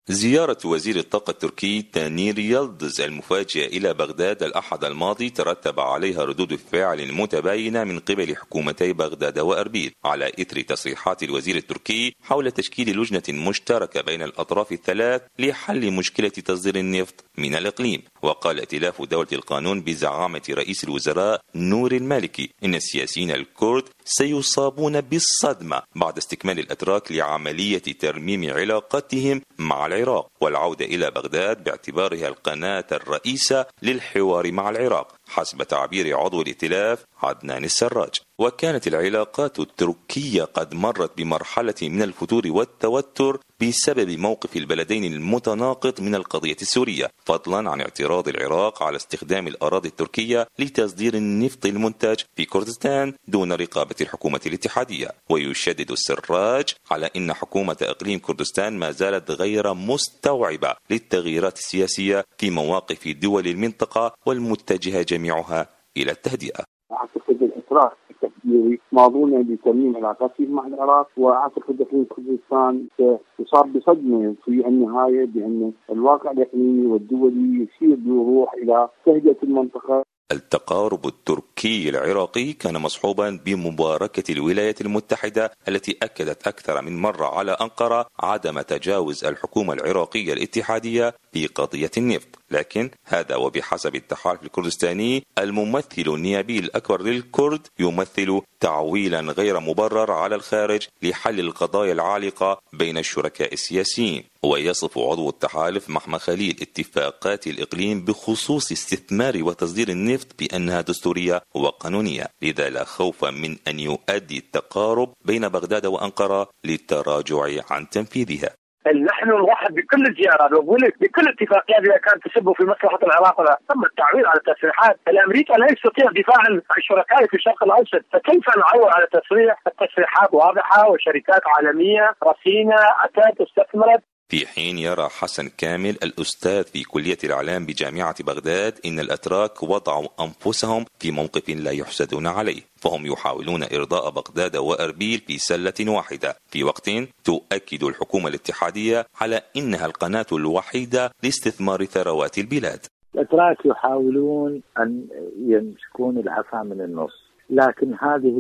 زيارة وزير الطاقة التركي تانير يلدز المفاجئة إلى بغداد الأحد الماضي ترتب عليها ردود فعل متباينة من قبل حكومتي بغداد وأربيل على إثر تصريحات الوزير التركي حول تشكيل لجنة مشتركة بين الأطراف الثلاث لحل مشكلة تصدير النفط من الإقليم. وقال ائتلاف دولة القانون بزعامة رئيس الوزراء نور المالكي إن السياسيين الكرد سيصابون بالصدمة بعد استكمال الأتراك لعملية ترميم علاقتهم مع العراق والعودة إلى بغداد باعتبارها القناة الرئيسة للحوار مع العراق حسب تعبير عضو الائتلاف عدنان السراج. وكانت العلاقات التركية قد مرت بمرحلة من الفتور والتوتر بسبب موقف البلدين المتناقض من القضية السورية، فضلا عن اعتراض العراق على استخدام الأراضي التركية لتصدير النفط المنتج في كردستان دون رقابة الحكومة الاتحادية. ويشدد السراج على أن حكومة إقليم كردستان ما زالت غير مستوعبة للتغييرات السياسية في مواقف دول المنطقة والمتجهة جميعها إلى التهدئة. أعتقد الإطراف التفكيري ماضون بترميم علاقاتهم مع العراق، وأعتقد أن كردستان سيصاب بصدمة في النهاية بأن الواقع الإقليمي والدولي يسير بوضوح إلى تهدئة المنطقة. التقارب التركي العراقي كان مصحوبا بمباركة الولايات المتحدة التي أكدت أكثر من مرة على أنقرة عدم تجاوز الحكومة العراقية الاتحادية في قضية النفط، لكن هذا وبحسب التحالف الكردستاني الممثل النيابي الأكبر للكرد يمثل تعويلا غير مبرر على الخارج لحل القضايا العالقة بين الشركاء السياسيين. ويصف عضو التحالف محمد خليل اتفاقات الإقليم بخصوص استثمار وتصدير النفط بأنها دستورية وقانونية، لذا لا خوف من أن يؤدي التقارب بين بغداد وأنقرة للتراجع عن تنفيذها. نحن نرحب بكل الزيارات بكل اتفاقيات إذا كانت تسب في مصلحة العراق. تم التعويل على التسريحات. الأمريكا لا يستطيع الدفاع عن شركائه في الشرق الأوسط، فكيف نعول على التسريحات واضحة وشركات عالمية رصينة أتت استثمرت. في حين يرى حسن كامل الأستاذ في كلية الإعلام بجامعة بغداد إن الأتراك وضعوا أنفسهم في موقف لا يحسدون عليه، فهم يحاولون إرضاء بغداد وأربيل في سلة واحدة، في وقت تؤكد الحكومة الاتحادية على إنها القناة الوحيدة لاستثمار ثروات البلاد. الأتراك يحاولون أن يمسكون العصا من النص، لكن هذه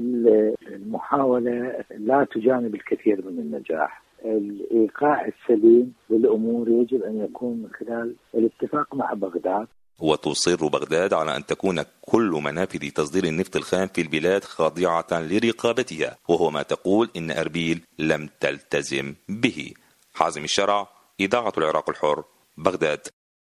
المحاولة لا تجانب الكثير من النجاح. الإيقاع السليم للأمور يجب أن يكون من خلال الاتفاق مع بغداد. وتصر بغداد على أن تكون كل منافذ تصدير النفط الخام في البلاد خاضعة لرقابتها، وهو ما تقول إن أربيل لم تلتزم به. حازم الشرع، إذاعة العراق الحر، بغداد.